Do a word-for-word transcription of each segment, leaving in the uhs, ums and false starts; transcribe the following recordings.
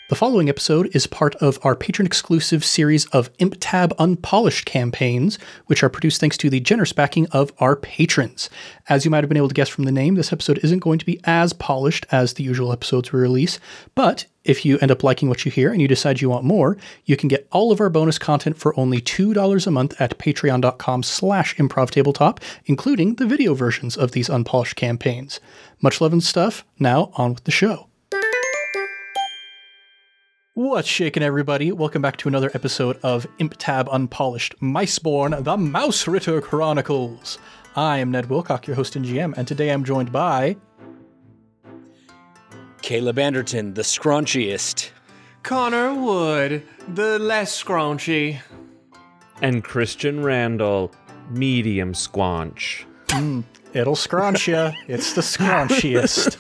The following episode is part of our patron-exclusive series of ImpTab Unpolished campaigns, which are produced thanks to the generous backing of our patrons. As you might have been able to guess from the name, this episode isn't going to be as polished as the usual episodes we release, but if you end up liking what you hear and you decide you want more, you can get all of our bonus content for only two dollars a month at patreon.com slash improvtabletop, including the video versions of these unpolished campaigns. Much love and stuff. Now, on with the show. What's shaking, everybody? Welcome back to another episode of ImpTab Unpolished, Miceborne, the Mouse Ritter Chronicles. I am Ned Wilcock, your host and G M, and today I'm joined by... Caleb Anderton, the scraunchiest. Connor Wood, the less scraunchy. And Christian Randall, medium squanch. Mm, it'll scraunch ya. It's the scraunchiest.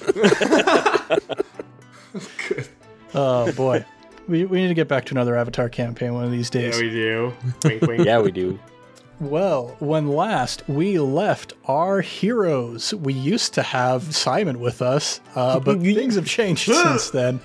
Good. Oh, boy. We we need to get back to another Avatar campaign one of these days. Yeah, we do. Wink, wink. Yeah, we do. Well, when last we left our heroes, we used to have Simon with us, uh, but things have changed since then.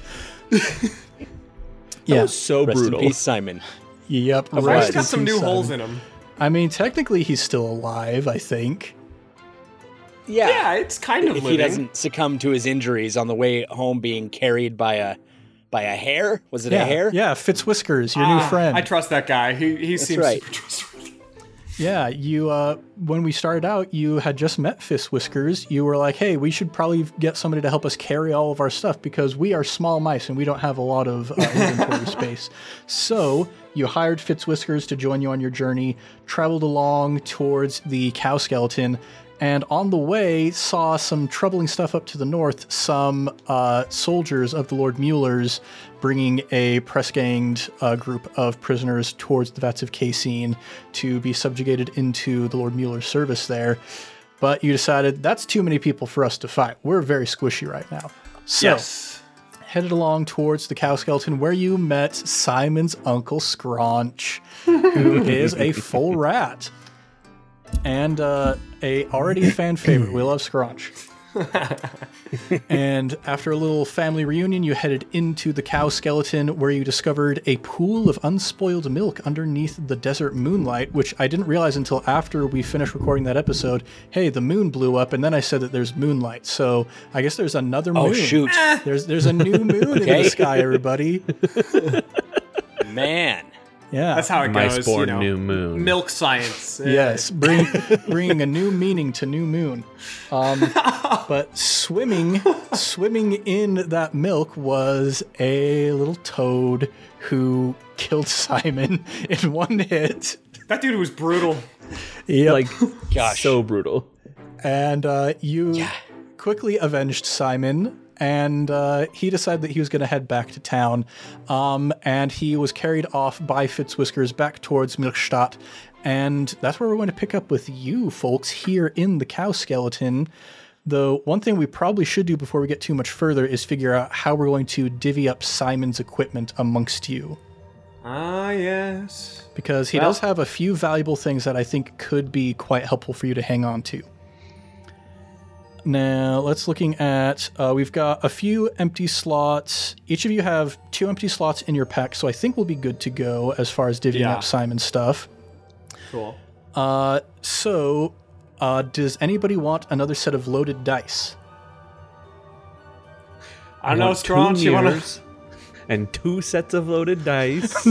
Yeah, was so Rest brutal. in peace, Simon. Yep. I've rest He's in got some peace, new Simon. holes in him. I mean, technically he's still alive, I think. Yeah, Yeah, it's kind of if living. he doesn't succumb to his injuries on the way home, being carried by a by a hare. Was it yeah, a hare? Yeah, Fitzwhiskers, your Ah, new friend. I trust that guy. He he That's seems right. super trustworthy. Yeah, you, uh, when we started out, you had just met Fitzwhiskers. You were like, hey, we should probably get somebody to help us carry all of our stuff because we are small mice and we don't have a lot of uh, inventory space. So you hired Fitzwhiskers to join you on your journey, traveled along towards the cow skeleton, and on the way saw some troubling stuff up to the north, some uh, soldiers of the Lord Mueller's bringing a press-ganged uh, group of prisoners towards the Vats of Cassine to be subjugated into the Lord Mueller's service there. But you decided that's too many people for us to fight. We're very squishy right now. So, Yes. headed along towards the cow skeleton where you met Simon's Uncle Scraunch, who is a full rat. And uh, a already a fan favorite. We love Scraunch. And after a little family reunion, you headed into the cow skeleton where you discovered a pool of unspoiled milk underneath the desert moonlight, which I didn't realize until after we finished recording that episode. Hey, the moon blew up, and then I said that there's moonlight. So I guess there's another moon. Oh, shoot. There's there's a new moon in Okay. the sky, everybody. Man. Yeah. That's how it goes. Miceborne You know. new moon. Milk science. Uh, Yes, bring, bringing a new meaning to New Moon. Um, but swimming, swimming in that milk was a little toad who killed Simon in one hit. That dude was brutal. Yep. Like, Gosh. so brutal. And uh, you quickly avenged Simon, and uh, he decided that he was going to head back to town. Um, and he was carried off by Fitzwhiskers back towards Milchstadt. And that's where we're going to pick up with you folks here in the cow skeleton. Though one thing we probably should do before we get too much further is figure out how we're going to divvy up Simon's equipment amongst you. Ah, yes. Because he Well- does have a few valuable things that I think could be quite helpful for you to hang on to. Now, let's looking at, uh, we've got a few empty slots. Each of you have two empty slots in your pack, so I think we'll be good to go as far as divvying Yeah. up Simon's stuff. Cool. Uh, so, uh, does anybody want another set of loaded dice? I don't know, Want two Scraunch. You want to... mirrors and two sets of loaded dice.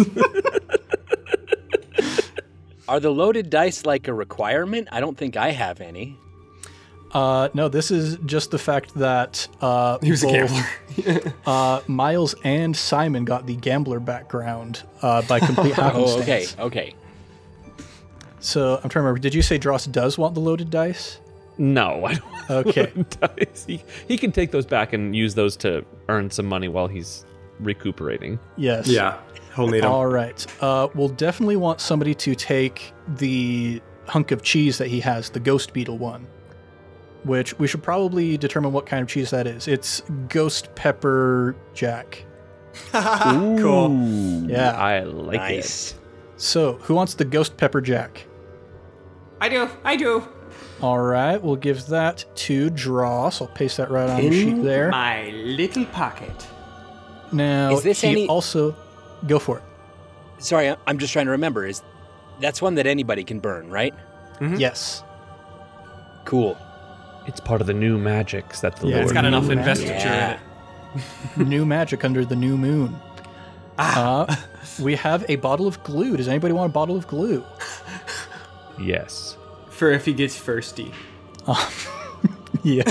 Are the loaded dice like a requirement? I don't think I have any. Uh, no, this is just the fact that uh, He was a both, gambler. uh, Miles and Simon got the gambler background uh, by complete happenstance. Oh, okay, okay. So I'm trying to remember. Did you say Dross does want the loaded dice? No, I don't want Okay. loaded dice. He, he can take those back and use those to earn some money while he's recuperating. Yes. Yeah, he'll need him. All right. Uh, we'll definitely want somebody to take the hunk of cheese that he has, the ghost beetle one, which we should probably determine what kind of cheese that is. It's ghost pepper jack. Cool. Ooh, Yeah. I like Nice. it. So who wants the ghost pepper jack? I do. I do. All right. We'll give that to Dross. I'll paste that right on the sheet there. my little pocket. Now, Is this he any- also go for it. Sorry, I- I'm just trying to remember. Is that's one that anybody can burn, right? Mhm. Yes. Cool. It's part of the new magics that the Yeah, Lord. It's got enough Ooh, investiture yeah. in it. New magic under the new moon. Ah. Uh, we have a bottle of glue. Does anybody want a bottle of glue? Yes. For if he gets thirsty. Yeah.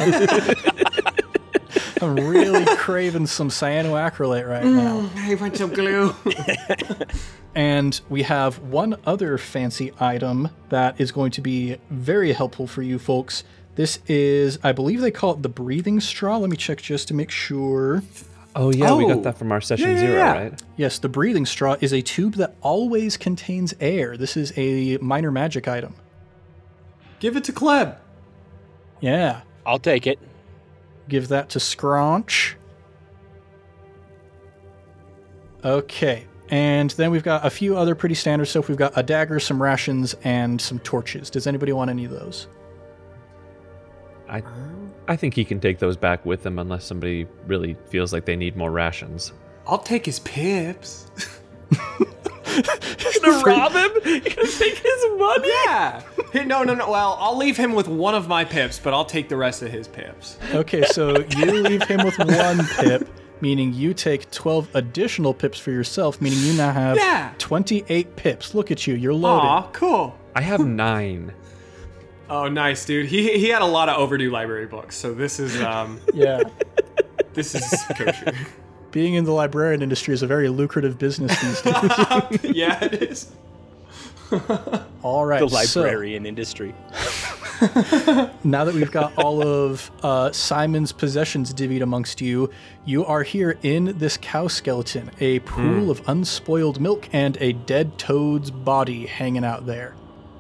I'm really craving some cyanoacrylate right now. I want some glue. And we have one other fancy item that is going to be very helpful for you folks. This is, I believe they call it the breathing straw. Let me check just to make sure. Oh yeah, we Oh. got that from our session Yeah, yeah, zero, yeah. right? Yes, the breathing straw is a tube that always contains air. This is a minor magic item. Give it to Kleb. Yeah. I'll take it. Give that to Scraunch. Okay. And then we've got a few other pretty standard stuff. We've got a dagger, some rations, and some torches. Does anybody want any of those? I, I think he can take those back with him unless somebody really feels like they need more rations. I'll take his pips. To rob him? You gonna take his money? Yeah. Hey, no, no, no. Well, I'll leave him with one of my pips, but I'll take the rest of his pips. Okay, so you leave him with one pip, meaning you take twelve additional pips for yourself, meaning you now have Yeah. twenty-eight pips. Look at you, you're loaded. Aw, cool. I have nine. Oh, nice, dude. He he had a lot of overdue library books, so this is um Yeah. this is kosher. Being in the librarian industry is a very lucrative business these days. Yeah, it is. All right, The so librarian industry. now that we've got all of uh, Simon's possessions divvied amongst you, you are here in this cow skeleton, a pool of unspoiled milk and a dead toad's body hanging out there.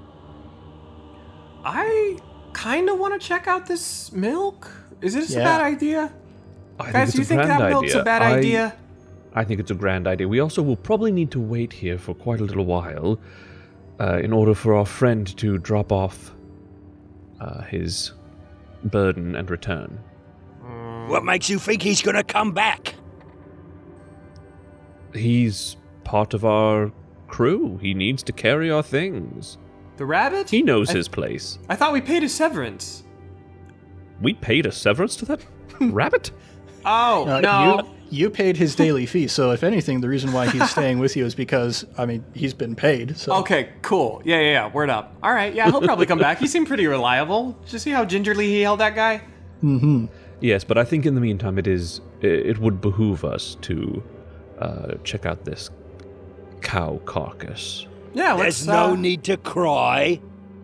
I kind of want to check out this milk. Is this Yeah. a bad idea? I think Guys, it's do you a think grand that milk's idea. a bad I- idea? I think it's a grand idea. We also will probably need to wait here for quite a little while uh, in order for our friend to drop off uh, his burden and return. What makes you think he's gonna come back? He's part of our crew. He needs to carry our things. The rabbit? He knows I, his place. I thought we paid his severance. We paid a severance to that rabbit? Oh, Uh, no. you, you paid his daily fee, so if anything, the reason why he's staying with you is because, I mean, he's been paid. So. Okay, cool. Yeah, yeah, yeah. Word up. All right, yeah, he'll probably come back. He seemed pretty reliable. Did you see how gingerly he held that guy? Yes, but I think in the meantime it is it would behoove us to uh, check out this cow carcass. Yeah, let's, There's no uh, need to cry.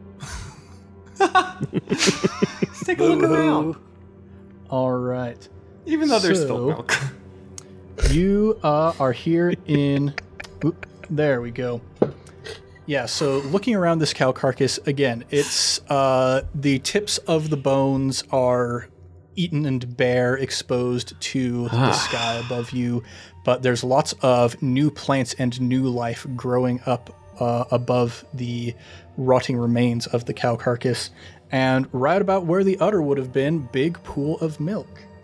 let's take a look around. All right. Even though there's So- still milk. You uh, are here in. Oop, there we go. Yeah, so looking around this cow carcass, again, it's uh, the tips of the bones are eaten and bare, exposed to the sky above you, but there's lots of new plants and new life growing up uh, above the rotting remains of the cow carcass. And right about where the udder would have been, big pool of milk.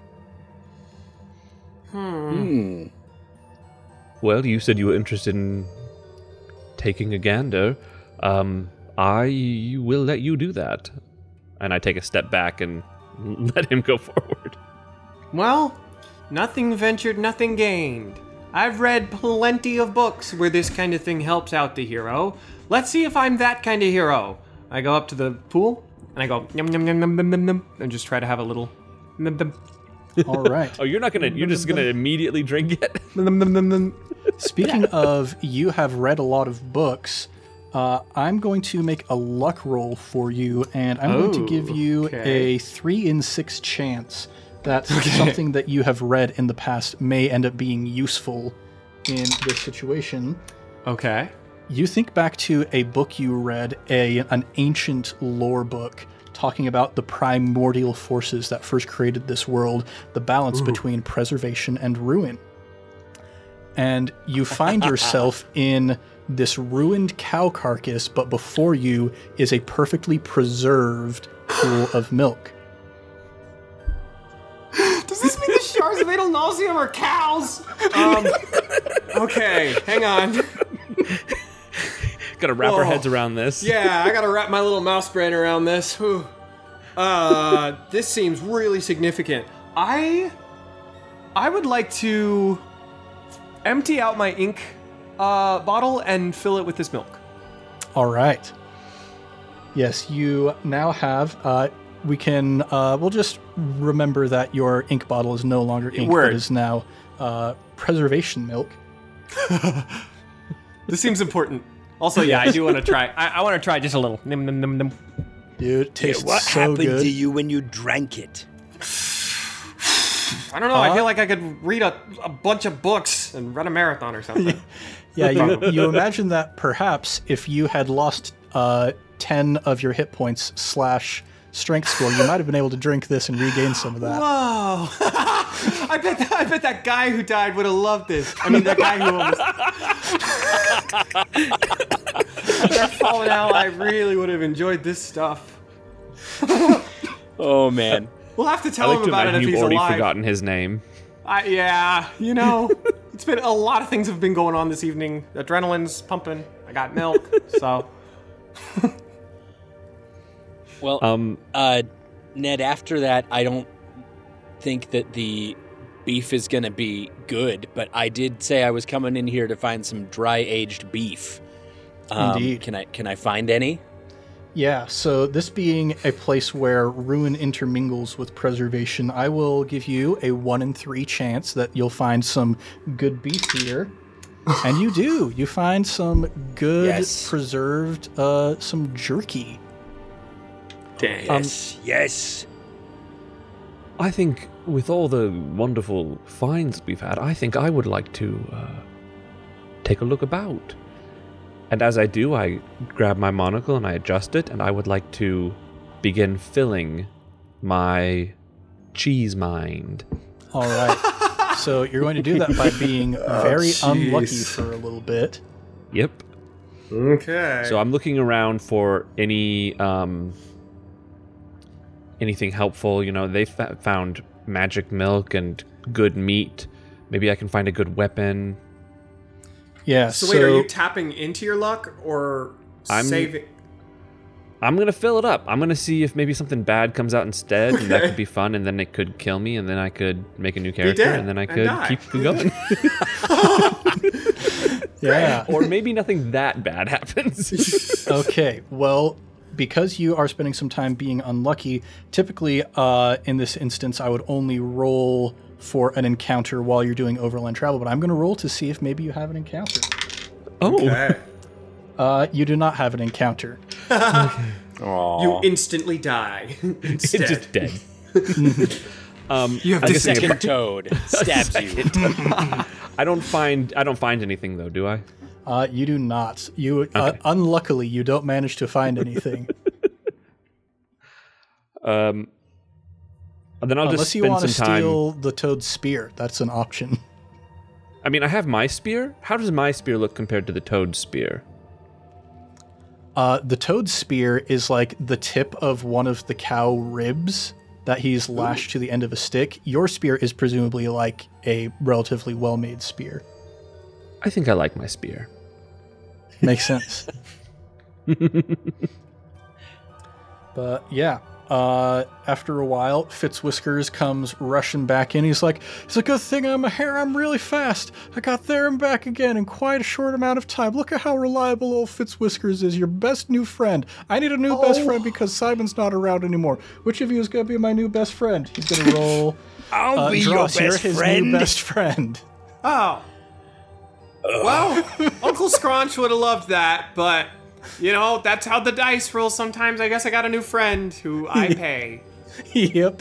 Hmm. Well, you said you were interested in taking a gander. Um, I will let you do that. And I take a step back and let him go forward. Well, nothing ventured, nothing gained. I've read plenty of books where this kind of thing helps out the hero. Let's see if I'm that kind of hero. I go up to the pool and I go yum yum yum yum yum yum yum and just try to have a little yum, yum, All right. Oh, you're not gonna, you're just gonna immediately drink it? yum, yum, yum, yum. Speaking of, you have read a lot of books. Uh, I'm going to make a luck roll for you, and I'm going to give you okay. a three in six chance that something that you have read in the past may end up being useful in this situation. Okay. You think back to a book you read, a an ancient lore book, talking about the primordial forces that first created this world, the balance between preservation and ruin. And you find yourself in this ruined cow carcass, but before you is a perfectly preserved pool of milk. Does this mean the shards fatal nauseum are cows. Um, okay, hang on. Gotta wrap Whoa. our heads around this. Yeah, I gotta wrap my little mouse brain around this. Whew. Uh, this seems really significant. I, I would like to empty out my ink uh, bottle and fill it with this milk. All right. Yes, you now have. Uh, we can. Uh, we'll just remember that your ink bottle is no longer ink, Word. but is now uh, preservation milk. This seems important. Also, yeah, I do want to try. I, I want to try just a little. Nim, nim, nim, nim. Dude, it tastes what so happened good. to you when you drank it? I don't know. I Uh, feel like I could read a, a bunch of books and run a marathon or something. Yeah, you, you imagine that perhaps if you had lost uh, ten of your hit points slash strength score, you might have been able to drink this and regain some of that. Whoa! I bet that, I bet that guy who died would have loved this. I mean, that guy who almost after falling out. I really would have enjoyed this stuff. Oh man. We'll have to I tell like him to about it imagine if you've he's already alive. forgotten his name. I, yeah, you know, it's been a lot of things have been going on this evening. Adrenaline's pumping. I got milk, so. Well, Um, uh, Ned, after that, I don't think that the beef is going to be good, but I did say I was coming in here to find some dry-aged beef. Um, Indeed. Can I can I find any? Yeah, so this being a place where ruin intermingles with preservation, I will give you a one in three chance that you'll find some good beef here. And you do. You find some good Yes. preserved, uh, some jerky. Dang. Yes, yes. I think with all the wonderful finds we've had, I think I would like to uh, take a look about. And as I do, I grab my monocle and I adjust it, and I would like to begin filling my cheese mind. All right. So you're going to do that by being very jeez. unlucky for a little bit. Yep. Okay. So I'm looking around for any um, anything helpful. You know, they fa- found magic milk and good meat. Maybe I can find a good weapon. Yeah. So wait, are you tapping into your luck or I'm- saving? I'm gonna fill it up. I'm gonna see if maybe something bad comes out instead, and that Okay. could be fun. And then it could kill me, and then I could make a new character, dead and then I and could die. keep going. Yeah. Or maybe nothing that bad happens. Okay. Well, because you are spending some time being unlucky, typically uh, in this instance, I would only roll for an encounter while you're doing overland travel. But I'm going to roll to see if maybe you have an encounter. Oh, Okay. Uh, you do not have an encounter. You instantly die it's instead. just dead. um, You have I to guess second- Second toad stabs you. I don't find I don't find anything though, do I? Uh, you do not. You uh, Okay. unluckily you don't manage to find anything. Um, then I'll Unless just you spend want to some time. steal the toad's spear, that's an option. I mean, I have my spear. How does my spear look compared to the toad's spear? Uh, the toad's spear is like the tip of one of the cow ribs that he's lashed to the end of a stick. Your spear is presumably like a relatively well-made spear. I think I like my spear. Makes sense. But yeah, uh, after a while, Fitzwhiskers comes rushing back in. He's like, "It's a good thing I'm a hare. I'm really fast. I got there and back again in quite a short amount of time. Look at how reliable old Fitzwhiskers is. Your best new friend. I need a new best friend because Simon's not around anymore. Which of you is going to be my new best friend?" He's going to roll. I'll uh, be your Dross, you're best his friend. new best friend. Oh. Well, Uncle Scrunch would have loved that, but, you know, that's how the dice roll sometimes. I guess I got a new friend who I pay. Yep.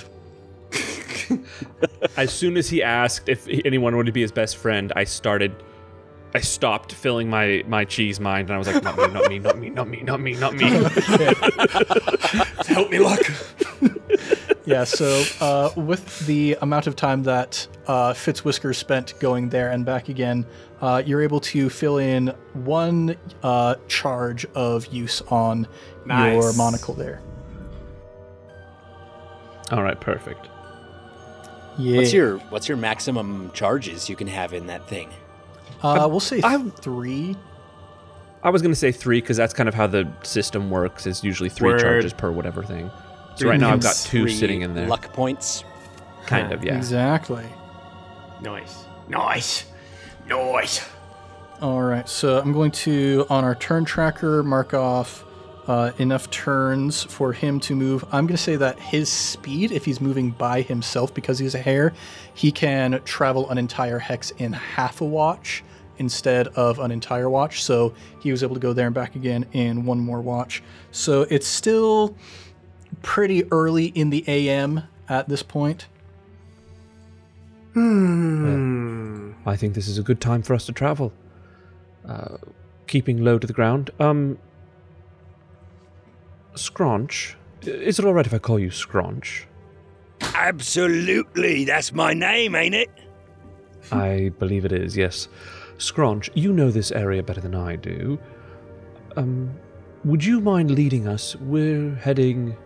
As soon as he asked if anyone wanted to be his best friend, I started. I stopped filling my, my cheese mind, and I was like, not me, not me, not me, not me, not me, not me. Help me, luck. Yeah, so uh, with the amount of time that uh, Fitzwhisker spent going there and back again, uh, you're able to fill in one uh, charge of use on Nice. your monocle there. All right, perfect. Yeah. What's your What's your maximum charges you can have in that thing? Uh, we'll say I- three. I was going to say three because that's kind of how the system works. Is usually three Word. charges per whatever thing. So Three right now I've got means two Three sitting in there. luck points. Kind of, yeah. Exactly. Nice. Nice. Nice. All right, so I'm going to, on our turn tracker, mark off uh, enough turns for him to move. I'm going to say that his speed, if he's moving by himself because he's a hare, he can travel an entire hex in half a watch instead of an entire watch. So he was able to go there and back again in one more watch. So it's still pretty early in the A M at this point. Hmm. I think this is a good time for us to travel. Uh, keeping low to the ground. Um, Scronch, is it all right if I call you Scronch? Absolutely, that's my name, ain't it? I believe it is, yes. Scronch, you know this area better than I do. Um, would you mind leading us? We're heading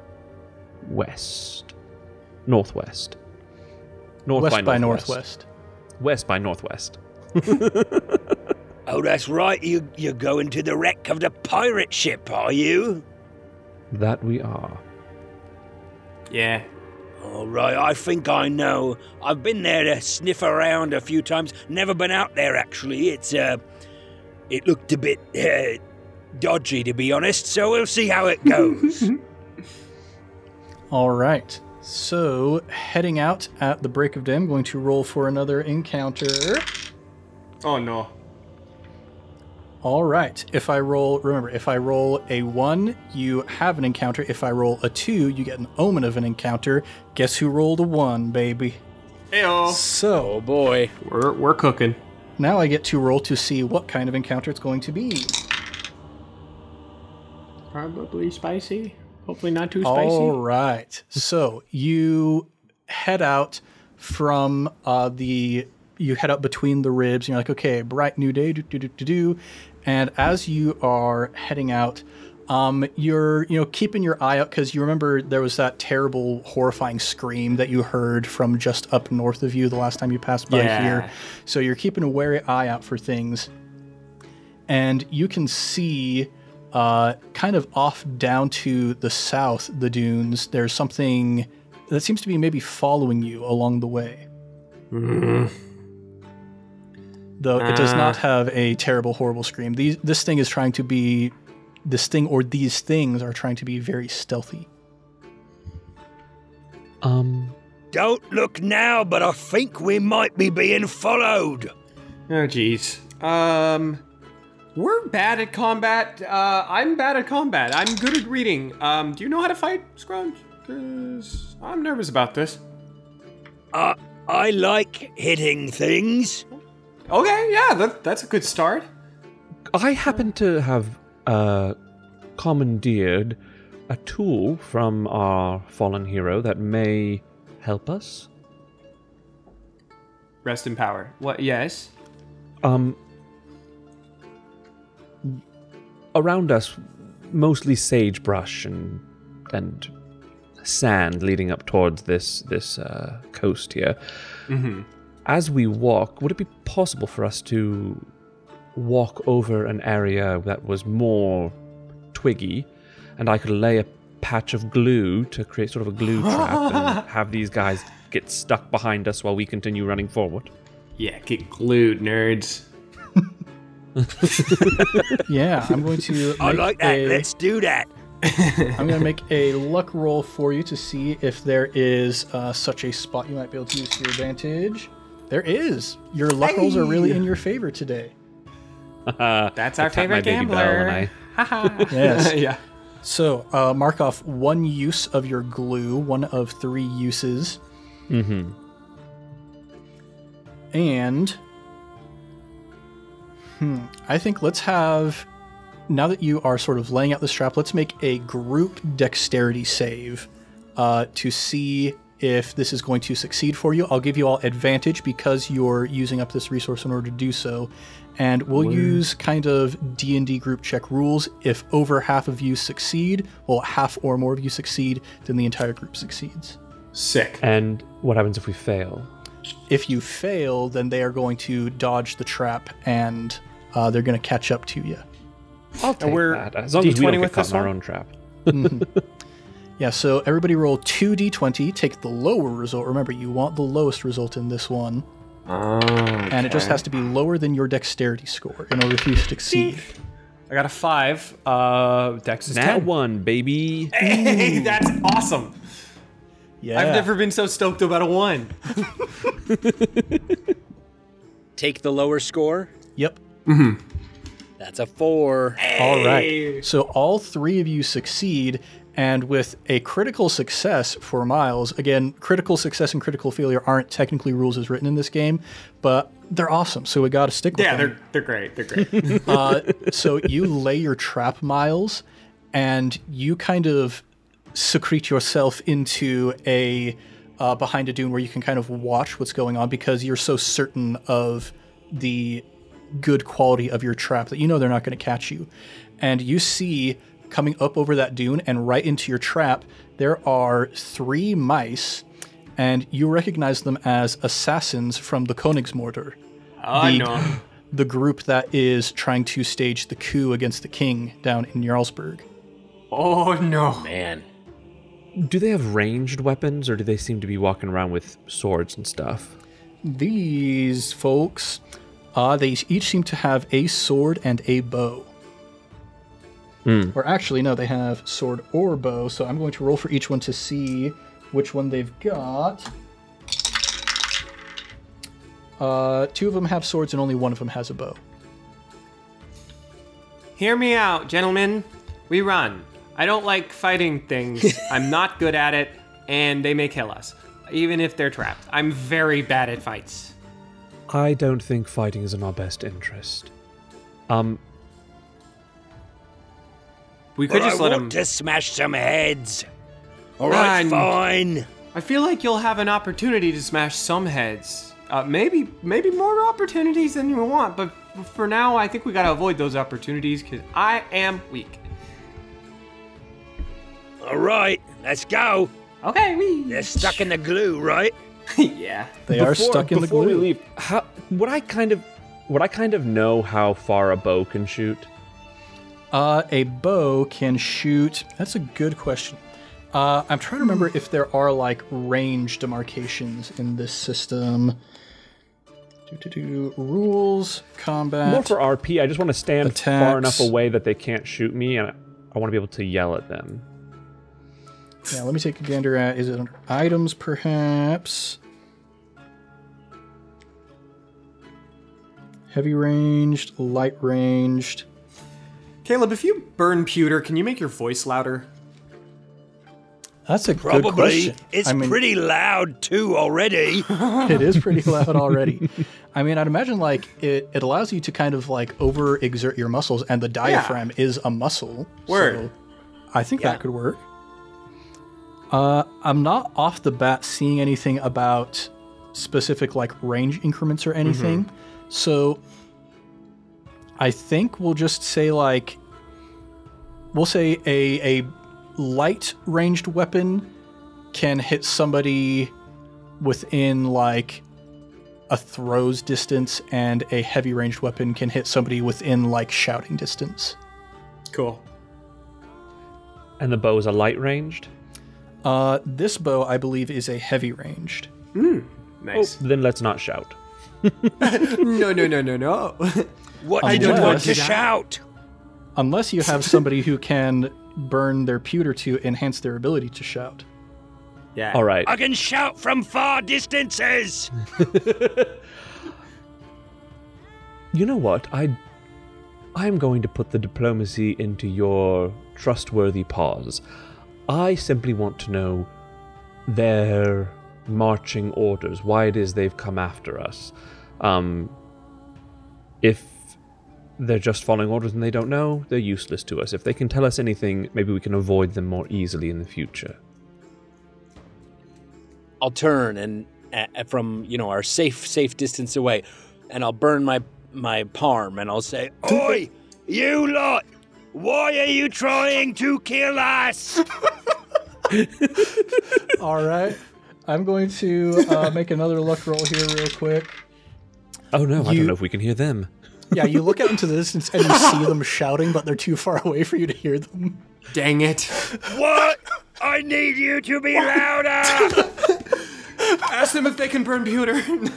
west. Northwest. North West by, by northwest. northwest. West by northwest. Oh, that's right, you, you're going to the wreck of the pirate ship, are you? That we are. Yeah. All right, I think I know. I've been there to sniff around a few times. Never been out there, actually. It's, uh... It looked a bit, uh... dodgy, to be honest, so we'll see how it goes. All right. So, heading out at the break of day, I'm going to roll for another encounter. Oh, no. All right. If I roll, remember, if I roll a one, you have an encounter. If I roll a two, you get an omen of an encounter. Guess who rolled a one, baby? Heyo. So, Oh boy. We're, we're cooking. now I get to roll to see what kind of encounter it's going to be. Probably spicy. Hopefully not too spicy. All right. So you head out from uh, the, you head out between the ribs, and you're like, okay, bright new day, do, do, do, do, do. And as you are heading out, um, you're, you know, keeping your eye out because you remember there was that terrible, horrifying scream that you heard from just up north of you the last time you passed by Yeah. here. So you're keeping a wary eye out for things. And you can see uh, kind of off down to the south, the dunes, there's something that seems to be maybe following you along the way. Mm. Though it does Uh. not have a terrible, horrible scream. These, this thing is trying to be, this thing or these things are trying to be very stealthy. Um, Don't look now, but I think we might be being followed. Oh, jeez. Um, we're bad at combat. Uh, I'm bad at combat. I'm good at reading. Um, do you know how to fight, Scrunch? Because I'm nervous about this. Uh, I like hitting things. Okay, yeah, that, that's a good start. I happen to have uh, commandeered a tool from our fallen hero that may help us. Rest in power. What? Yes. Um, around us, mostly sagebrush and and sand leading up towards this this uh, coast here. Mm-hmm. As we walk, would it be possible for us to walk over an area that was more twiggy, and I could lay a patch of glue to create sort of a glue trap and have these guys get stuck behind us while we continue running forward? Yeah, get glued, nerds. Yeah, I'm going to make I like that. a, Let's do that. I'm going to make a luck roll for you to see if there is uh, such a spot you might be able to use to your advantage. There is. Your luck rolls are really in your favor today. That's I our tap my favorite baby bell and gambler. I- Haha. Yes. Yeah. So, uh, mark off one use of your glue, one of three uses. Mm-hmm. And, hmm, I think let's have, now that you are sort of laying out the strap, let's make a group dexterity save uh, to see if this is going to succeed for you. I'll give you all advantage because you're using up this resource in order to do so. And we'll Word. use kind of D and D group check rules. If over half of you succeed, well, half or more of you succeed, then the entire group succeeds. Sick. And what happens if we fail? If you fail, then they are going to dodge the trap, and uh, they're going to catch up to you. I'll take we're that. As long D as we don't twenty get with caught this in our one? own trap. Yeah, so everybody roll two d twenty, take the lower result. Remember, you want the lowest result in this one. Oh, And it just has to be lower than your dexterity score in order for you to succeed. I got a five. Uh, Dex is Nat ten. one, baby. Hey, that's awesome. Yeah. I've never been so stoked about a one. Take the lower score. Yep. That's a four. All right. So all three of you succeed, and with a critical success for Miles, again, critical success and critical failure aren't technically rules as written in this game, but they're awesome, so we got to stick with Yeah, them. they're they're great. They're great. Uh, so you lay your trap, Miles, and you kind of secrete yourself into a uh, behind a dune where you can kind of watch what's going on because you're so certain of the good quality of your trap that you know they're not going to catch you. And you see coming up over that dune and right into your trap, there are three mice, and you recognize them as assassins from the Königsmörder. Oh, I the, know. the group that is trying to stage the coup against the king down in Jarlsberg. Oh no. Man. Do they have ranged weapons, or do they seem to be walking around with swords and stuff? These folks, uh, they each seem to have a sword and a bow. Hmm. Or actually, no, they have sword or bow, so I'm going to roll for each one to see which one they've got. Uh, two of them have swords and only one of them has a bow. Hear me out, gentlemen. We run. I don't like fighting things. I'm not good at it, and they may kill us, even if they're trapped. I'm very bad at fights. I don't think fighting is in our best interest. Um, We could Well, just I let want them. to smash some heads. All right, Run. fine. I feel like you'll have an opportunity to smash some heads. Uh, maybe, maybe more opportunities than you want, but for now, I think we gotta avoid those opportunities because I am weak. All right, let's go. Okay, we. They're stuck in the glue, right? Yeah. They are before- stuck in the before glue. we leave, how, would I kind of, would I kind of know how far a bow can shoot? Uh, a bow can shoot. That's a good question. Uh, I'm trying to remember if there are like range demarcations in this system. Do-do-do. Rules, combat. More for R P. I just want to stand Attacks. far enough away that they can't shoot me, and I, I want to be able to yell at them. Yeah, let me take a gander at. Is it under items, perhaps? Heavy ranged, light ranged. Caleb, if you burn pewter, can you make your voice louder? That's a good Probably. question. It's I mean, pretty loud too already. it is pretty loud already. I mean, I'd imagine like it, it allows you to kind of like overexert your muscles, and the diaphragm is a muscle. Word. So I think Yeah. that could work. Uh, I'm not off the bat seeing anything about specific like range increments or anything. So I think we'll just say like we'll say a a light ranged weapon can hit somebody within like a throw's distance, and a heavy ranged weapon can hit somebody within like shouting distance. Cool. And the bow is a light ranged? Uh, this bow, I believe, is a heavy ranged. Nice. Oh, then let's not shout. No, no, no, no, no. What I did you don't want want to to shout? Unless you have somebody who can burn their pewter to enhance their ability to shout. Yeah. All right. I can shout from far distances. You know what? I I'm going to put the diplomacy into your trustworthy paws. I simply want to know their marching orders, why it is they've come after us. Um, if they're just following orders and they don't know, they're useless to us. If they can tell us anything, maybe we can avoid them more easily in the future. I'll turn and uh, from you know our safe safe distance away, and I'll burn my my palm and I'll say, Oi, you lot! Why are you trying to kill us? All right. I'm going to uh, make another luck roll here real quick. Oh no, I You- don't know if we can hear them. Yeah, you look out into the distance and you see them shouting, but they're too far away for you to hear them. Dang it. What? I need you to be louder! Ask them if they can burn pewter. Do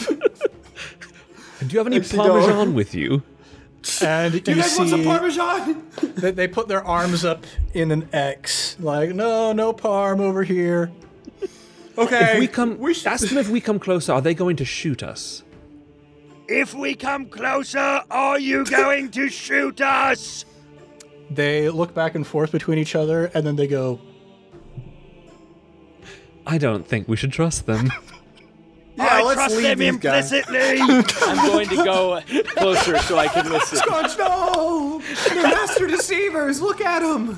you have any Actually, parmesan no. with you? And You you guys want some see Parmesan? they, they put their arms up in an X, like, no, no parm over here. Okay. If we come, we should- ask them if we come closer. Are they going to shoot us? If we come closer, are you going to shoot us? They look back and forth between each other, and then they go, I don't think we should trust them. Yeah, I let's trust leave them these guys. implicitly. I'm going to go closer so I can listen. Scrunch, no! They're master deceivers. Look at them.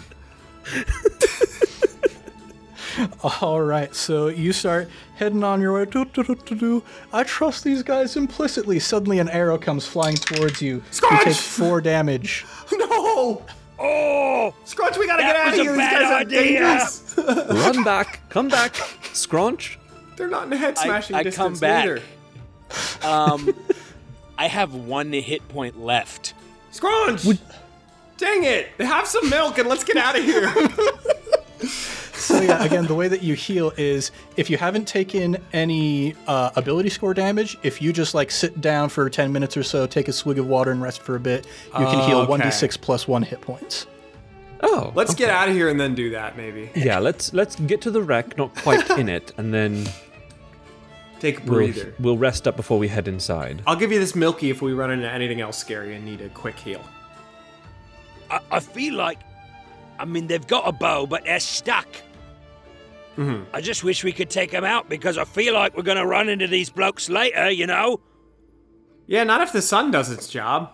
all right, so you start heading on your way. Do, do, do, do, do. I trust these guys implicitly. Suddenly an arrow comes flying towards you. You Scrunch! take four damage. No! Oh, Scrunch, we gotta That get out of was a here. These bad guys are idea. dangerous. Run back. Come back. Scrunch. They're not in the head smashing I distance come back. either. Um, I have one hit point left. Scrunch! Dang it! Have some milk and let's get out of here. So yeah, again, the way that you heal is if you haven't taken any uh, ability score damage, if you just like sit down for ten minutes or so, take a swig of water and rest for a bit, you can heal Okay. one d six plus one hit points. Oh. Let's get out of here and then do that, maybe. Yeah, let's let's get to the wreck, not quite in it, and then Take a we'll, breather. we'll rest up before we head inside. I'll give you this milky if we run into anything else scary and need a quick heal. I, I feel like, I mean, they've got a bow, but they're stuck. Mhm. I just wish we could take them out because I feel like we're going to run into these blokes later, you know? Yeah, not if the sun does its job.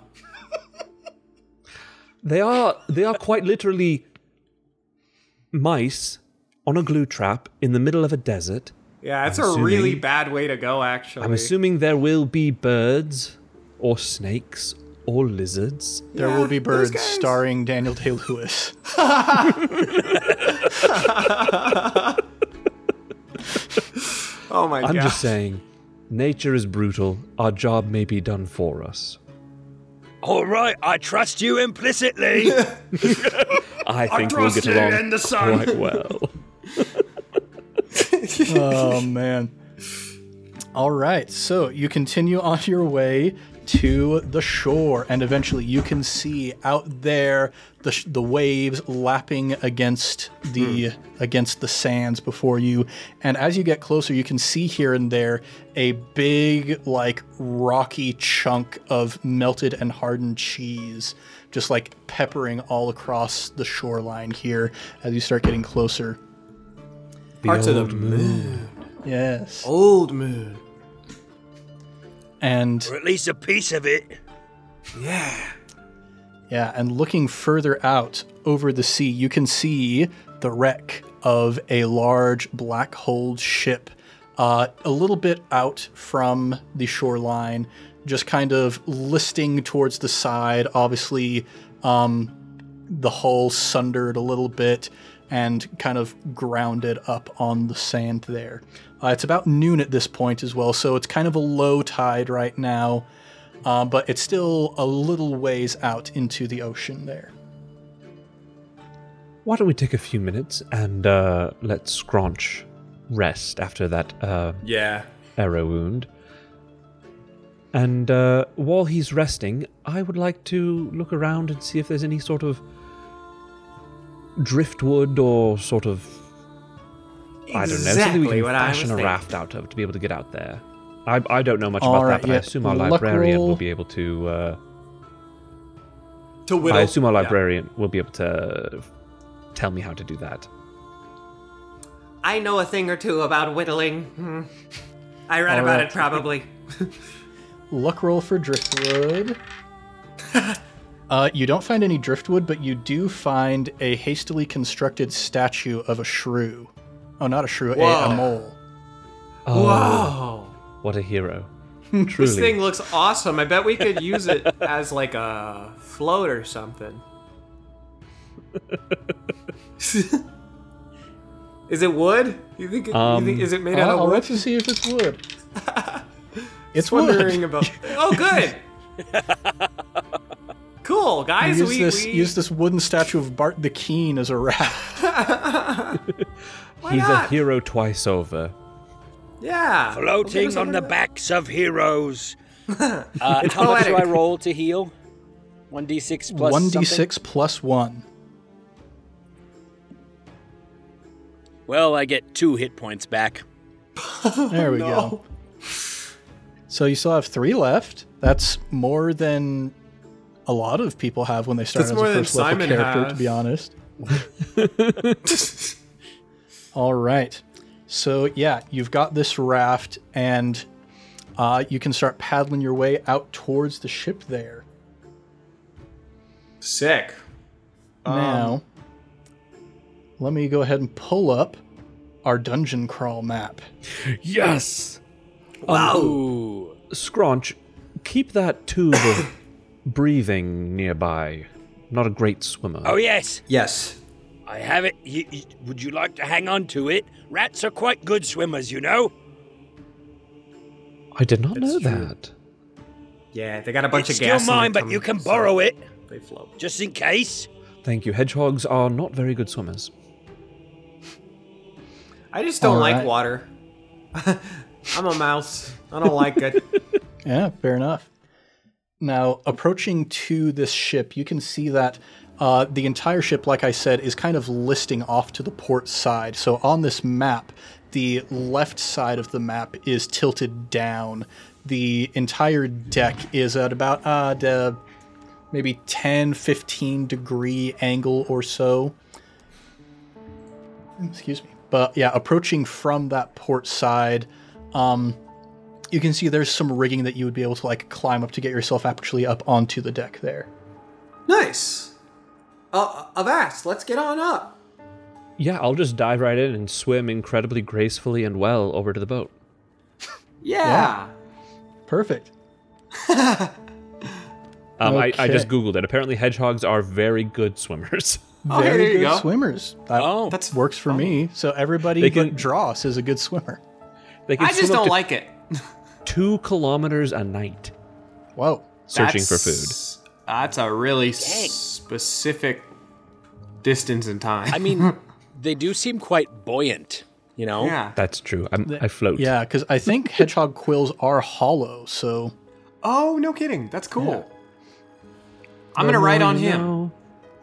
They are they are quite literally mice on a glue trap in the middle of a desert. Yeah, it's I'm a really assuming- bad way to go, actually. I'm assuming there will be birds or snakes or lizards. There Yeah, will be those birds guys- starring Daniel Day-Lewis. Oh my I'm god. just saying, nature is brutal. Our job may be done for us. All right, I trust you implicitly. I think we'll trust get you along in the sun. quite well. Oh man. All right, so you continue on your way to the shore, and eventually you can see out there the sh- the waves lapping against the against the sands before you. And as you get closer, you can see here and there a big, like, rocky chunk of melted and hardened cheese, just like peppering all across the shoreline here as you start getting closer. Parts of the old moon. Yes, Old moon. and Or at least a piece of it. Yeah. yeah, and looking further out over the sea, you can see the wreck of a large black-hulled ship, uh, a little bit out from the shoreline, just kind of listing towards the side. Obviously, um, the hull sundered a little bit and kind of grounded up on the sand there. Uh, it's about noon at this point as well, so it's kind of a low tide right now, uh, but it's still a little ways out into the ocean there. Why don't we take a few minutes and uh, let Scronch rest after that uh, Yeah. arrow wound? And uh, while he's resting, I would like to look around and see if there's any sort of driftwood or sort of, I don't know, something we Exactly can what I was fashion a thinking. raft out of to be able to get out there. I, I don't know much All about right, that, but yeah. I assume our Luck librarian roll. will be able to. Uh, To whittle. I assume our Yeah. librarian will be able to tell me how to do that. I know a thing or two about whittling. Hmm. I read All about right. it probably. Luck roll for driftwood. uh, you don't find any driftwood, but you do find a hastily constructed statue of a shrew. Oh, not a shrew, a, Whoa. a mole. Oh, Whoa. what a hero. This Truly. thing looks awesome. I bet we could use it as like a float or something. Is it wood? You think? It, Um, you think is it made I'll, out of I'll wood? let you see if it's wood. It's Just wondering wood. about. Oh, good. Cool, guys. Use we, this we... use this wooden statue of Bart the Keen as a raft. Why He's not? a hero twice over. Yeah. Floating on the backs of heroes. Uh, how much poetic. do I roll to heal? one d six plus One d something? six plus one. Well, I get two hit points back. There we go. So you still have three left. That's more than a lot of people have when they start That's as more a than first level Simon character, has. to be honest. All right. So yeah, you've got this raft, and uh, you can start paddling your way out towards the ship there. Sick. Now, let me go ahead and pull up our dungeon crawl map. Yes! Ooh. Scraunch, keep that tube of breathing nearby. Not a great swimmer. Oh, yes. Yes. I have it. Y- y- would you like to hang on to it? Rats are quite good swimmers, you know. I did not It's know true. that. Yeah, they got a bunch It's of still gas. in mine, it but coming, you can so borrow it, They float. just in case. Thank you. Hedgehogs are not very good swimmers. I just don't All like right. water. I'm a mouse. I don't like it. Yeah, fair enough. Now, approaching to this ship, you can see that uh, the entire ship, like I said, is kind of listing off to the port side. So on this map, the left side of the map is tilted down. The entire deck is at about uh, the maybe ten, fifteen degree angle or so. Excuse me. But yeah, approaching from that port side, um, you can see there's some rigging that you would be able to like climb up to get yourself actually up onto the deck there. Nice. Uh, Avast, let's get on up. Yeah, I'll just dive right in and swim incredibly gracefully and well over to the boat. Yeah. Perfect. Um, I, I just Okay. Googled it. Apparently, hedgehogs are very good swimmers. Oh, hey, Very there you good go. swimmers. That Oh. That's works for me. So everybody They but can- Dross is a good swimmer. They can I just swim up don't to like it. two kilometers a night Whoa. searching for food. That's- That's a really specific distance and time. I mean, they do seem quite buoyant, you know? yeah. That's true. I'm, I float. Yeah, because I think hedgehog quills are hollow, so Oh, no kidding. That's cool. Yeah. I'm gonna Well, write now on you him. know.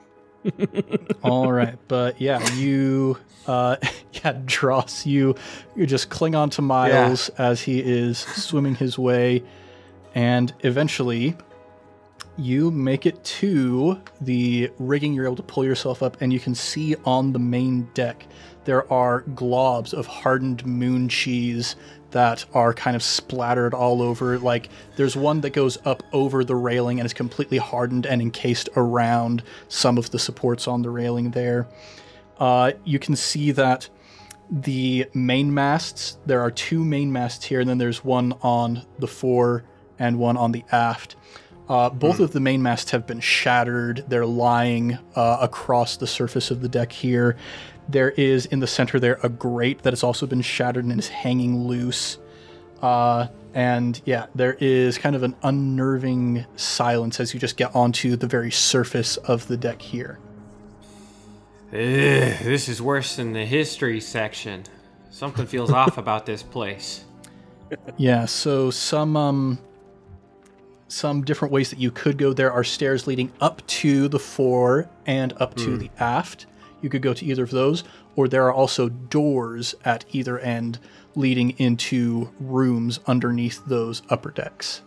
all right. But yeah, you uh yeah, Dross, you you just cling on to Miles as he is swimming his way, and eventually you make it to the rigging. You're able to pull yourself up, and you can see on the main deck there are globs of hardened moon cheese that are kind of splattered all over. Like, there's one that goes up over the railing and is completely hardened and encased around some of the supports on the railing there. Uh, you can see that the main masts, there are two main masts here, and then there's one on the fore and one on the aft. Uh, both of the main masts have been shattered. They're lying uh, across the surface of the deck here. There is, in the center there, a grate that has also been shattered and is hanging loose. Uh, and yeah, there is kind of an unnerving silence as you just get onto the very surface of the deck here. Ugh, this is worse than the history section. Something feels off about this place. Yeah, so some um, some different ways that you could go. There are stairs leading up to the fore and up to the aft. You could go to either of those, or there are also doors at either end leading into rooms underneath those upper decks.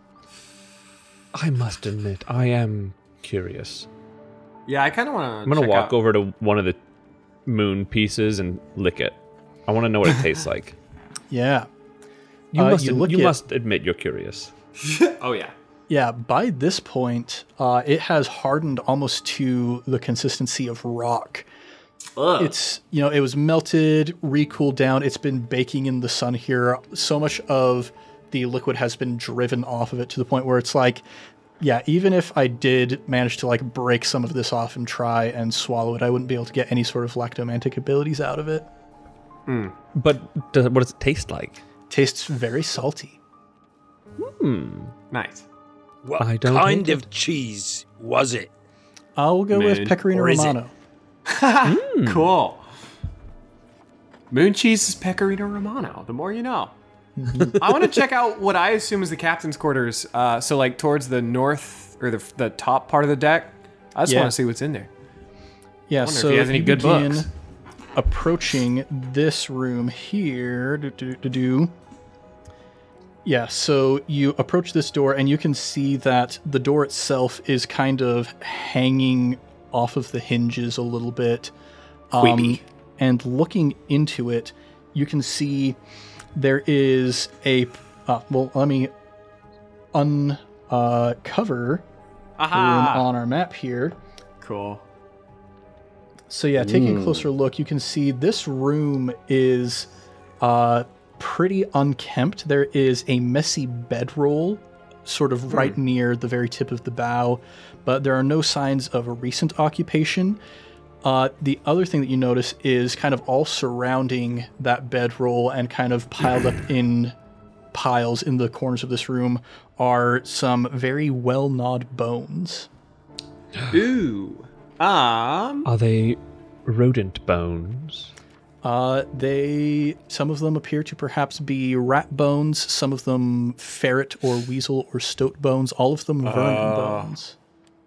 I must admit, I am curious. Yeah, I kind of want to. I'm gonna walk over to one of the moon pieces and lick it. I want to know what it tastes like. Yeah. You Uh, must. you ad- look you at- must admit you're curious. Oh yeah. Yeah, by this point, uh, it has hardened almost to the consistency of rock. Ugh. It's, you know, it was melted, recooled down. It's been baking in the sun here. So much of the liquid has been driven off of it to the point where it's like, yeah, even if I did manage to like break some of this off and try and swallow it, I wouldn't be able to get any sort of lactomantic abilities out of it. But does, what does it taste like? Tastes very salty. Nice. What I don't kind hate of cheese was it? I'll go with Moon. Pecorino Or is it- Romano. Cool. Moon cheese is Pecorino Romano. The more you know. I want to check out what I assume is the captain's quarters. Uh, so, like, towards the north or the, the top part of the deck. I just Yeah. want to see what's in there. Yeah, wonder if so he has any you good begin books. approaching this room here. Do, do, do, do. Yeah, so you approach this door and you can see that the door itself is kind of hanging off of the hinges a little bit. Creepy. And looking into it, you can see there is a... Uh, well, let me uncover uh, cover the room Aha! on our map here. Cool. So yeah, taking a closer look, you can see this room is uh, pretty unkempt. There is a messy bedroll sort of right near the very tip of the bow, but there are no signs of a recent occupation. Uh, the other thing that you notice is kind of all surrounding that bedroll and kind of piled up in piles in the corners of this room are some very well-gnawed bones. Ooh. Um. Are they rodent bones? Uh, they, some of them appear to perhaps be rat bones, some of them ferret or weasel or stoat bones, all of them vermin bones.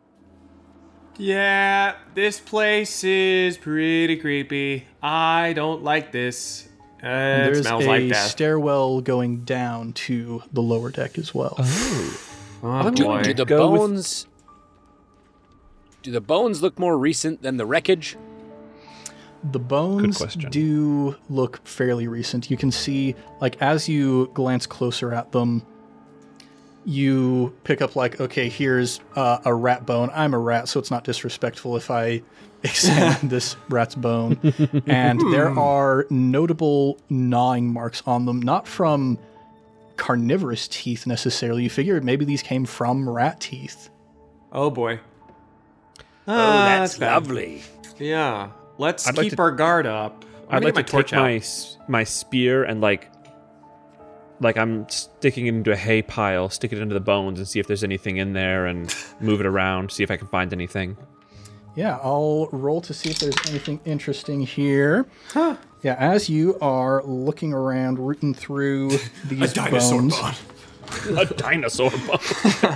Yeah, this place is pretty creepy. I don't like this. Uh, it There's smells a like death. stairwell going down to the lower deck as well. Oh, Do, boy. do the Go with- bones? Do the bones look more recent than the wreckage? The bones question. do look fairly recent. You can see, like, as you glance closer at them, you pick up, like, okay, here's uh, a rat bone. I'm a rat, so it's not disrespectful if I examine this rat's bone. And there are notable gnawing marks on them, not from carnivorous teeth necessarily. You figure maybe these came from rat teeth. Oh boy. Oh, Ah, that's bad. lovely. Yeah. Let's I'd like keep to- our guard up. I'm I'd gonna like get to my take torch out. my s- my spear and like like I'm sticking it into a hay pile, stick it into the bones, and see if there's anything in there, and move it around, see if I can find anything. Yeah, I'll roll to see if there's anything interesting here. Huh. Yeah, as you are looking around, rooting through these bones, A dinosaur bone.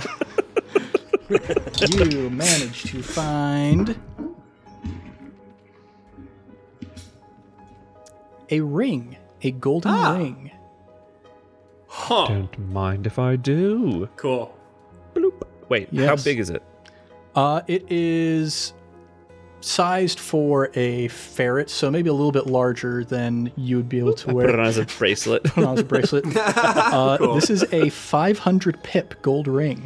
you manage to find a ring, a golden ring. Huh. Don't mind if I do. Cool. Bloop. Wait, how Yes. big is it? Uh, it is sized for a ferret, so maybe a little bit larger than you would be able to Put wear it on as a bracelet. on a bracelet. Uh, This is a five hundred pip gold ring.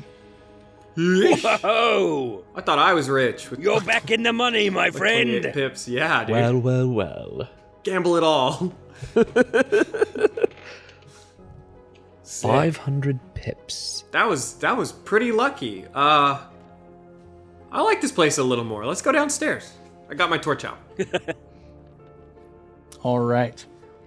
Whoa! I thought I was rich. With You're back in the money, my twenty-eight friend. pips. Yeah, dude. well, well, well. Gamble it all. Sick. Five hundred pips. That was that was pretty lucky. Uh, I like this place a little more. Let's go downstairs. I got my torch out. All right.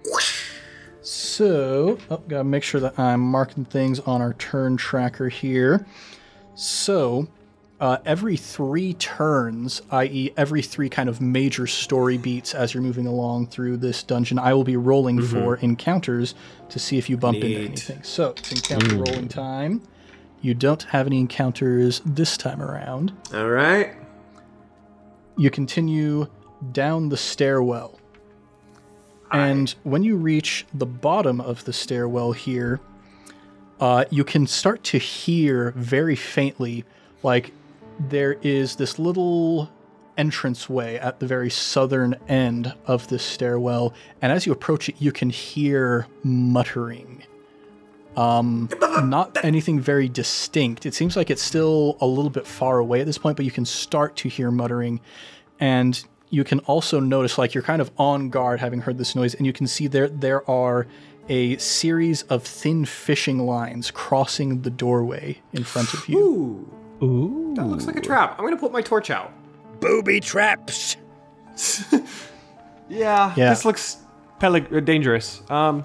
So, oh, gotta make sure that I'm marking things on our turn tracker here. So, uh, every three turns, that is, every three kind of major story beats as you're moving along through this dungeon, I will be rolling for encounters to see if you bump into Neat. anything. So, it's encounter rolling time. You don't have any encounters this time around. All right. You continue down the stairwell. And when you reach the bottom of the stairwell here, uh, you can start to hear very faintly, like there is this little entranceway at the very southern end of this stairwell. And as you approach it, you can hear muttering. Um, not anything very distinct. It seems like it's still a little bit far away at this point, but you can start to hear muttering. And you can also notice, like, you're kind of on guard having heard this noise, and you can see there there are a series of thin fishing lines crossing the doorway in front of you. Ooh, Ooh. that looks like a trap. I'm gonna put my torch out. Booby traps. Yeah, Yeah. this looks peleg- uh, dangerous. Um,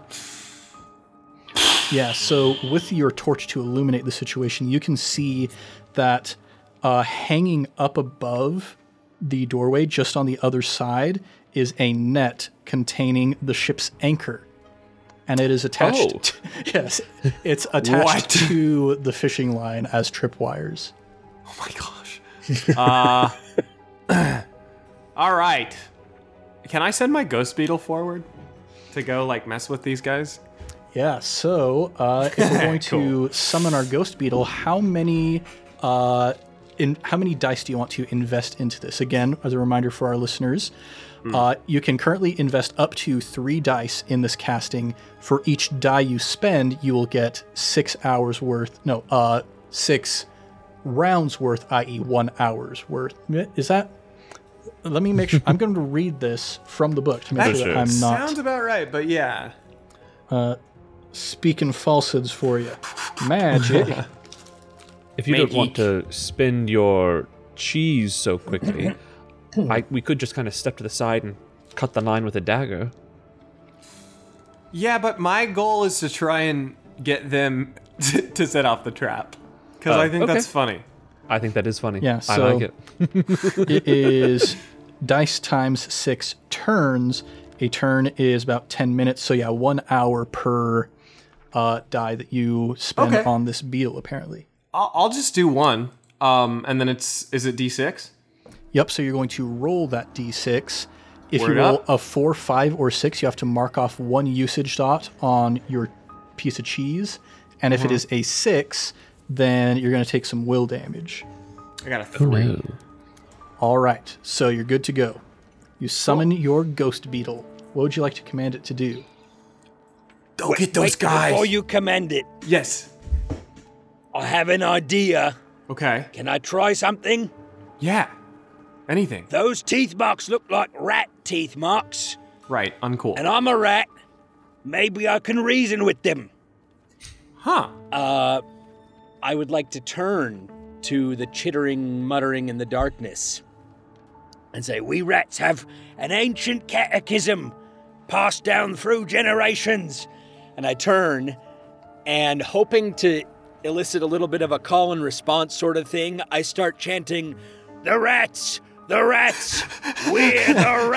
Yeah, so with your torch to illuminate the situation, you can see that uh, hanging up above the doorway, just on the other side, is a net containing the ship's anchor. And it is attached. Oh. To, yes, it's attached What? to the fishing line as tripwires. oh my gosh. Uh, all right. Can I send my ghost beetle forward to go like mess with these guys? Yeah, so uh, if we're going to summon our ghost beetle, how many uh, in how many dice do you want to invest into this? Again, as a reminder for our listeners, mm. uh, you can currently invest up to three dice in this casting. For each die you spend, you will get six hours worth. No, uh, six rounds worth, that is, one hour's worth. Is that? Let me make sure. I'm going to read this from the book to make That sure that I'm not. Sounds about right, but yeah. Uh, speaking falsehoods for you. Magic. If you don't want to spend your cheese so quickly, I, we could just kind of step to the side and cut the line with a dagger. Yeah, but my goal is to try and get them to, to set off the trap. Because Oh, I think okay. that's funny. I think that is funny. Yeah, I so- like it. It is dice times six turns. A turn is about ten minutes. So yeah, one hour per uh, die that you spend Okay. on this beetle, apparently. I'll, I'll just do one. Um, and then it's, is it D six? Yep, so you're going to roll that d six. If Word you roll up. a four, five, or six, you have to mark off one usage dot on your piece of cheese. And if it is a six, then you're going to take some will damage. I got a three. All right, so you're good to go. You summon your ghost beetle. What would you like to command it to do? Go Wait- get those wait, guys. Before you command it, Yes. I have an idea. Okay. Can I try something? Yeah. Anything. Those teeth marks look like rat teeth marks, Right. Uncool. and I'm a rat. Maybe I can reason with them. Huh. Uh, I would like to turn to the chittering, muttering in the darkness. And say, we rats have an ancient catechism passed down through generations. And I turn, and hoping to elicit a little bit of a call and response sort of thing, I start chanting, The rats! The rats! We're the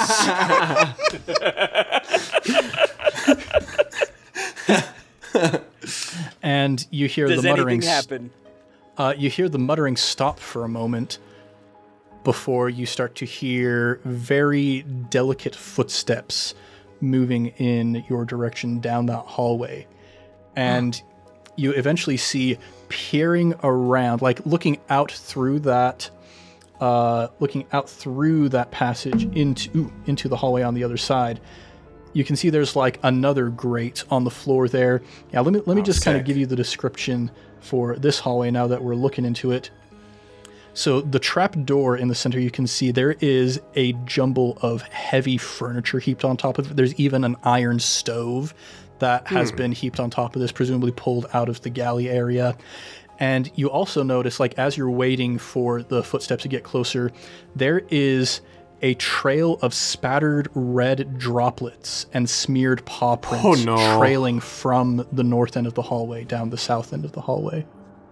rats! And you hear does the muttering. anything happen? Uh, you hear the muttering stop for a moment before you start to hear very delicate footsteps moving in your direction down that hallway. And you eventually see peering around, like looking out through that uh, looking out through that passage into ooh, into the hallway on the other side. You can see there's like another grate on the floor there. Yeah, let me let me Oh, just kind of sick. give you the description for this hallway now that we're looking into it. So the trap door in the center, you can see there is a jumble of heavy furniture heaped on top of it. There's even an iron stove that has been heaped on top of this, presumably pulled out of the galley area. And you also notice, like, as you're waiting for the footsteps to get closer, there is a trail of spattered red droplets and smeared paw prints Oh, no. trailing from the north end of the hallway down the south end of the hallway.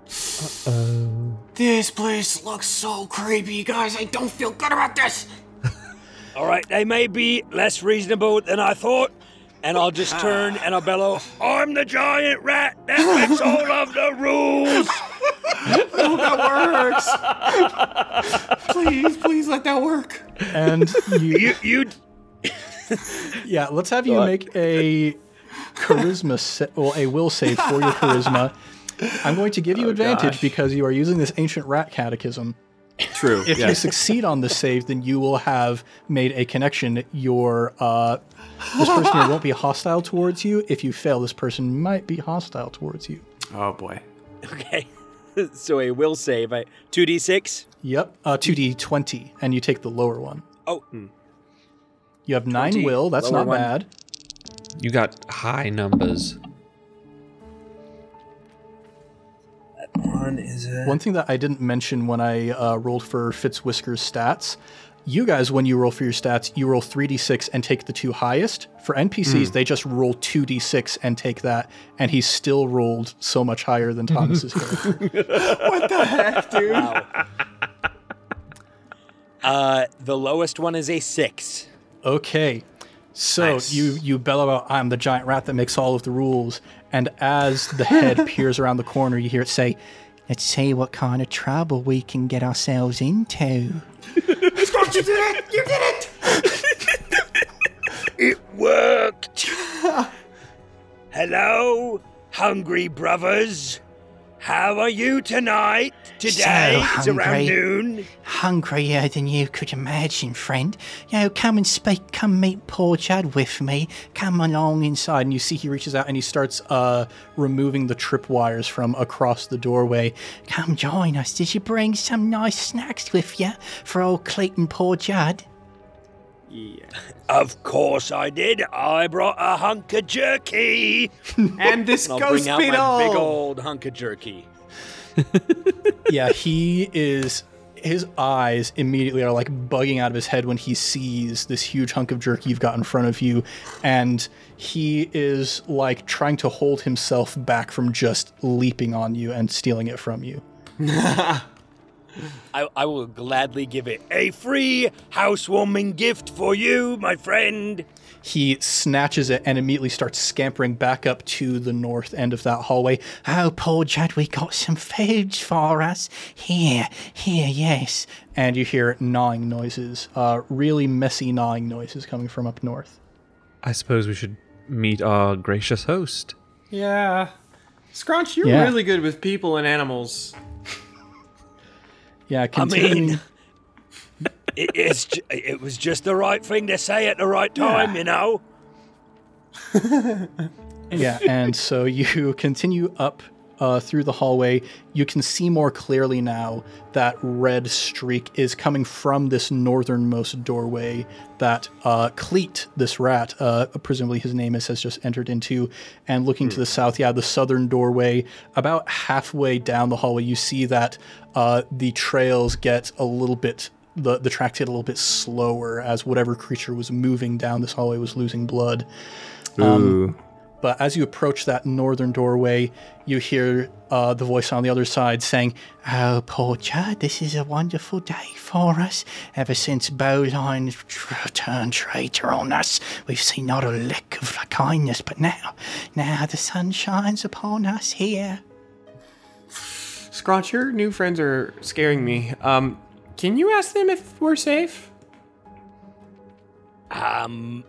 This place looks so creepy, guys. I don't feel good about this. All right, they may be less reasonable than I thought. And I'll just turn and I'll bellow, I'm the giant rat that makes all of the rules. Oh, that works. Please, please let that work. And you, You, you, yeah, let's have you make a charisma, sa- well, a will save for your charisma. I'm going to give you advantage gosh. because you are using this ancient rat catechism. True. If you succeed on this save, then you will have made a connection. Your uh, this person here won't be hostile towards you. If you fail, this person might be hostile towards you. Oh boy. Okay. So a will save. I two d six. Yep, uh, two d twenty, and you take the lower one. Oh, You have nine twenty, will. That's lower not one. bad. You got high numbers. One is a... One thing that I didn't mention when I uh, rolled for Fitzwhisker's stats, You guys, when you roll for your stats, you roll three d six and take the two highest. For N P Cs, mm. they just roll two d six and take that, and he still rolled so much higher than Thomas's character. What the heck, dude? Wow. Uh, the lowest one is a six. Okay. So nice. you, you bellow out, I'm the giant rat that makes all of the rules. And as the head peers around the corner, you hear it say, let's see what kind of trouble we can get ourselves into. Scrunch, you did it! You did it! It worked! Hello, hungry brothers. How are you tonight? Today, So it's around hungry. noon. Hungrier than you could imagine, friend. You know, come and speak, come meet poor Judd with me. Come along inside. And you see he reaches out and he starts uh, removing the tripwires from across the doorway. Come join us. Did you bring some nice snacks with you for old Clayton poor Judd? Yeah. Of course I did. I brought a hunk of jerky. And this I'll ghost bring out my beetle! big old hunk of jerky. Yeah, he is... His eyes immediately are like bugging out of his head when he sees this huge hunk of jerky you've got in front of you. And he is like trying to hold himself back from just leaping on you and stealing it from you. I, I will gladly give it. A free housewarming gift for you, my friend. He snatches it and immediately starts scampering back up to the north end of that hallway. Oh, poor Judd, we got some food for us. Here, here, yes. And you hear gnawing noises, uh, really messy gnawing noises coming from up north. I suppose we should meet our gracious host. Yeah. Scrunch, you're Yeah. really good with people and animals. Yeah, continuing. mean- It, it's, ju- it was just the right thing to say at the right time, you know? Yeah, and so you continue up uh, through the hallway. You can see more clearly now that red streak is coming from this northernmost doorway that uh, Cleet, this rat, uh, presumably his name is, has just entered into. And looking to the south, yeah, the southern doorway, about halfway down the hallway, you see that uh, the trails get a little bit... The, the tracks get a little bit slower as whatever creature was moving down this hallway was losing blood. Um, but as you approach that northern doorway, you hear uh, the voice on the other side saying, Oh, poor Judd, this is a wonderful day for us. Ever since Bowline tr- turned traitor on us, we've seen not a lick of kindness, but now, now the sun shines upon us here. Scrunch, your new friends are scaring me. Um, can you ask them if we're safe? Um.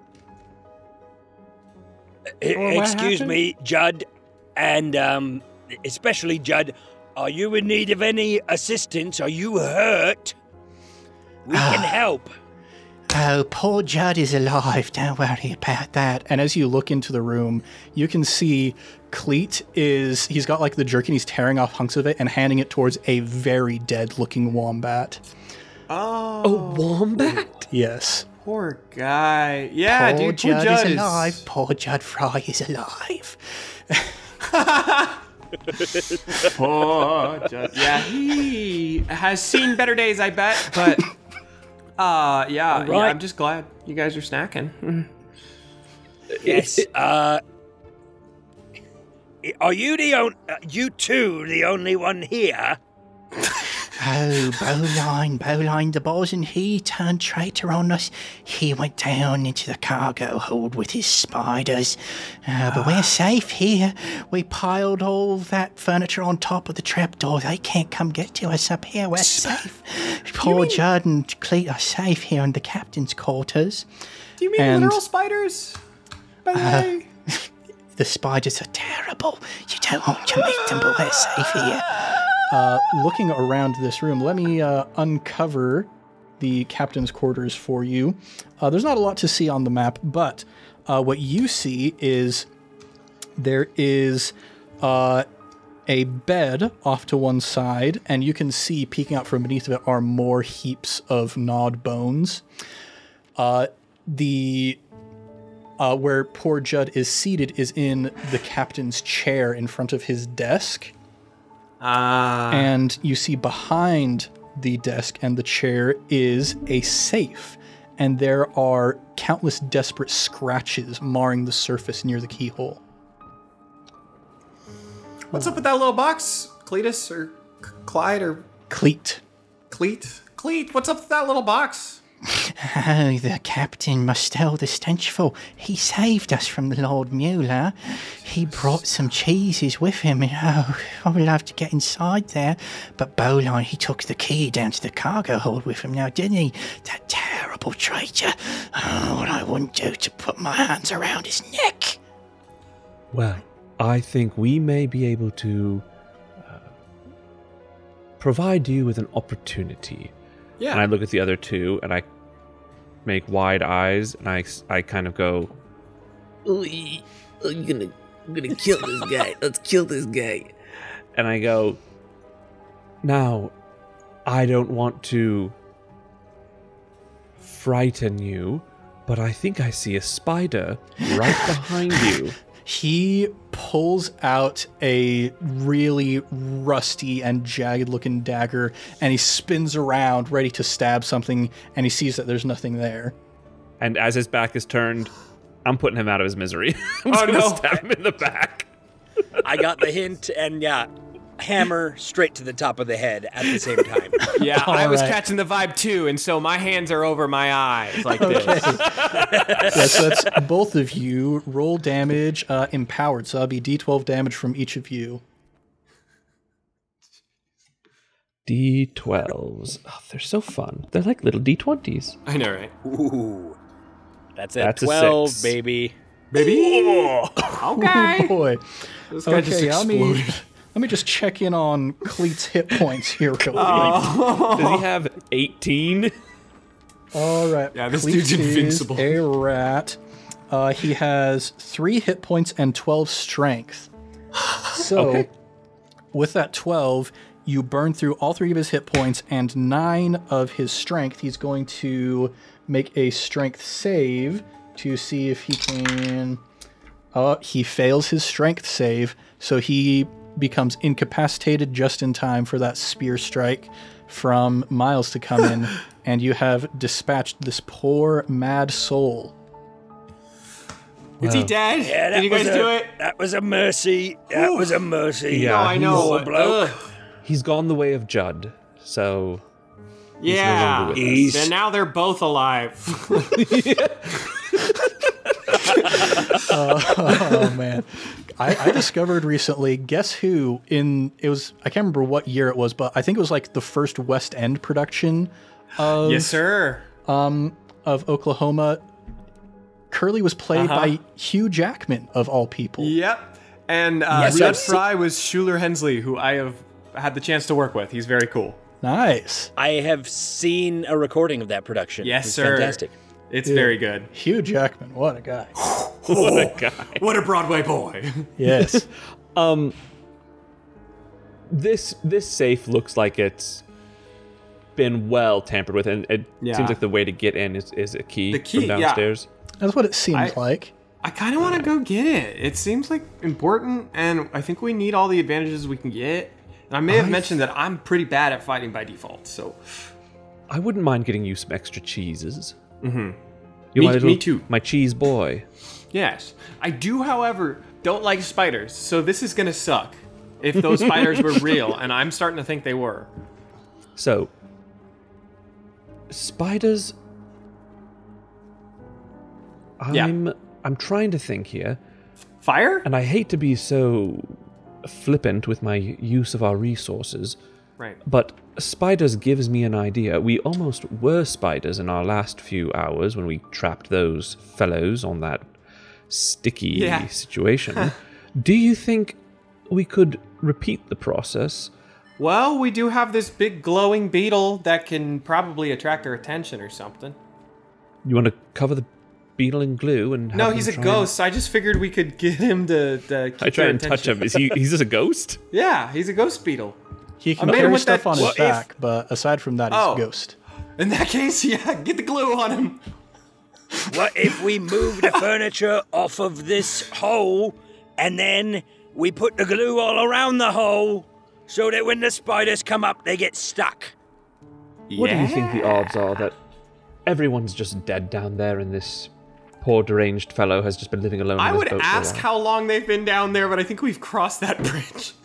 e- Well, what excuse happened? me, Judd, and um, especially Judd. Are you in need of any assistance? Are you hurt? We can help. Oh, poor Judd is alive. Don't worry about that. and as you look into the room, you can see Cleet is, he's got like the jerky and he's tearing off hunks of it and handing it towards a very dead looking wombat. Oh, Wombat? Yes. poor guy. Yeah, poor dude, poor Judd, Judd is is alive. Poor Judd Fry is alive. Poor Judd. Yeah, he has seen better days, I bet. But, uh, yeah, yeah, right. I'm just glad you guys are snacking. Yes. Uh. Are you the on? Uh, you two the only one here? Oh, Bowline, Bowline the bosun, he turned traitor on us. He went down into the cargo hold with his spiders. Uh, but we're safe here. We piled all that furniture on top of the trapdoor. They can't come get to us up here. We're safe. Poor Judd and Cleet are safe here in the captain's quarters. Do you mean And- literal spiders? By the way. The spiders are terrible. You don't want to meet them, but we're safe here. Uh, looking around this room, let me uh, uncover the captain's quarters for you. Uh, there's not a lot to see on the map, but uh, what you see is there is uh, a bed off to one side, and you can see peeking out from beneath of it are more heaps of gnawed bones. Uh, the uh, where poor Judd is seated is in the captain's chair in front of his desk. Ah. And you see behind the desk and the chair is a safe, and there are countless desperate scratches marring the surface near the keyhole. What's up with that little box, Cletus or C- Clyde or Cleet. Cleet? Cleet, what's up with that little box? Oh, the captain must tell the stenchful. He saved us from the Lord Mueller. He brought some cheeses with him, and oh, I would love to get inside there. But Bowline, he took the key down to the cargo hold with him now, didn't he? That terrible traitor. Oh, what I wouldn't do to put my hands around his neck. Well, I think we may be able to uh, provide you with an opportunity. Yeah. And I look at the other two, and I make wide eyes, and I, I kind of go, Oh, I'm gonna, I'm gonna kill this guy. Let's kill this guy. and I go, now, I don't want to frighten you, but I think I see a spider right behind you. He pulls out a really rusty and jagged looking dagger, and he spins around ready to stab something, and he sees that there's nothing there. And as his back is turned, I'm putting him out of his misery. I'm Oh, gonna no. stab him in the back. I got the hint, and yeah, hammer straight to the top of the head at the same time. Yeah, I was right. catching the vibe too, and so my hands are over my eyes like this. Yes, that's both of you. Roll damage uh, empowered, so that'll be d twelve damage from each of you. D twelves. Oh, they're so fun. They're like little D twenties. I know, right? Ooh. That's a That's a twelve, six. baby. Baby. Oh Okay. boy. This guy just Okay, let me, exploded. let me just check in on Cleet's hit points here real quick. Oh. Does he have eighteen? All right. Yeah, this Cleet dude's is invincible. a rat. Uh, he has three hit points and twelve strength. So, Okay. with that twelve, you burn through all three of his hit points and nine of his strength. He's going to make a strength save to see if he can. Uh, he fails his strength save, so he becomes incapacitated just in time for that spear strike from Miles to come in, and you have dispatched this poor mad soul. Is he dead? Yeah, that Did you guys was a, do it? That was a mercy. That was a mercy. Yeah, No, I know. Poor but- bloke. ugh. He's gone the way of Judd, so Yeah. longer with us. He's- And now they're both alive. Oh man, I, I discovered recently. Guess who? In it was I can't remember what year it was, but I think it was like the first West End production of Yes, sir. of Oklahoma. Curly was played Uh-huh. by Hugh Jackman of all people. Yep. And uh, Yes, Red I've seen- Fry was Schuler Hensley, who I have had the chance to work with. He's very cool. Nice. I have seen a recording of that production. Yes, It's sir. Fantastic. It's very good. Hugh Jackman, what a guy. what a guy. What a Broadway boy. Yes. Um, this this safe looks like it's been well tampered with, and it Yeah. seems like the way to get in is, is a key, The key, from yeah. downstairs. That's what it seems I- like. I kind of want to go get it. It seems like important, and I think we need all the advantages we can get. And I may have I- mentioned that I'm pretty bad at fighting by default, so I wouldn't mind getting you some extra cheeses. Mhm. You're Me- my little, me too. My cheese boy. yes. I do, however, don't like spiders, so this is gonna suck if those spiders were real, and I'm starting to think they were. So, spiders. Yeah. I'm I'm trying to think here, Fire? and I hate to be so flippant with my use of our resources, Right. but spiders gives me an idea. We almost were spiders in our last few hours when we trapped those fellows on that sticky Yeah. situation. Do you think we could repeat the process? Well, we do have this big glowing beetle that can probably attract our attention or something. You want to cover the beetle in glue and have No, him he's a try ghost. I just figured we could get him to, to keep And, I try their and touch attention. him. Is he? He's just a ghost. Yeah, he's a ghost beetle. He can I made him carry with stuff that- on his What if- back, but aside from that, he's Oh. a ghost. In that case, yeah, get the glue on him. What if we move the furniture off of this hole and then we put the glue all around the hole so that when the spiders come up, they get stuck? What do you think the odds are that everyone's just dead down there and this poor deranged fellow has just been living alone I in his would boat for a ask while? how long they've been down there, but I think we've crossed that bridge.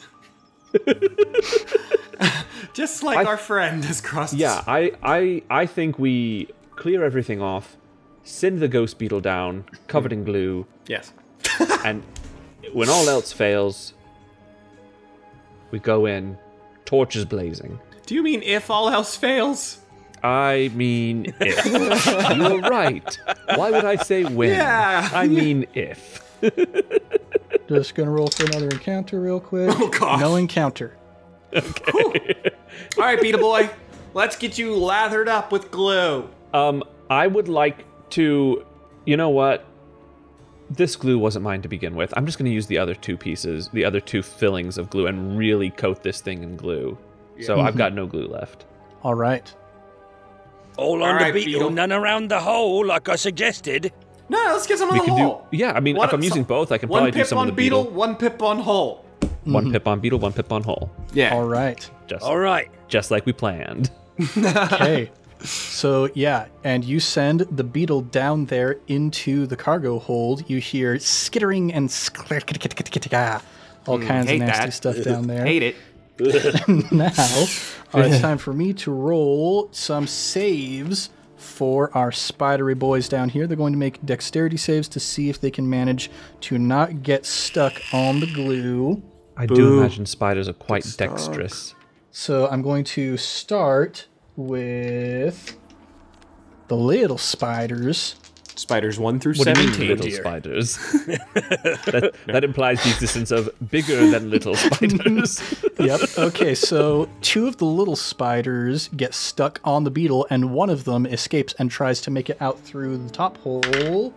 Just like I- our friend has crossed. Yeah, I, I, I think we clear everything off, send the ghost beetle down, covered in glue, Yes. and when all else fails, we go in, torches blazing. Do you mean if all else fails? I mean if. You're right. Why would I say when? Yeah. I mean if. Just gonna roll for another encounter real quick. Oh, gosh. No encounter. All right, Beetle Boy. Let's get you lathered up with glue. Um, I would like to, you know what? This glue wasn't mine to begin with. I'm just going to use the other two pieces, the other two fillings of glue, and really coat this thing in glue. So I've got no glue left. All right. All on All the right, beetle, Beetle. none around the hole, like I suggested. No, let's get some on We the can hole. do, yeah. I mean, One- if I'm using both, I can one probably do pip some on of the beetle, beetle. one pip on hole. One pip on beetle, one pip on hole. Yeah. All right. Just, All right. just like we planned. Okay. So, yeah, and you send the beetle down there into the cargo hold. You hear skittering and skr- all kinds of hate nasty that. stuff down there. Hate it. Now, uh, it's time for me to roll some saves for our spidery boys down here. They're going to make dexterity saves to see if they can manage to not get stuck on the glue. I do imagine spiders are quite dexterous. So I'm going to start with the little spiders. Spiders one through What do you mean, seventeen. little dear. spiders? that, that implies the existence of bigger than little spiders. Yep. Okay, so two of the little spiders get stuck on the beetle, and one of them escapes and tries to make it out through the top hole,